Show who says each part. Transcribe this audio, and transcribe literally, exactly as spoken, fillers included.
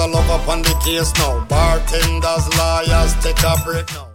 Speaker 1: a love up on the case now. Bartenders, lawyers, take a break now.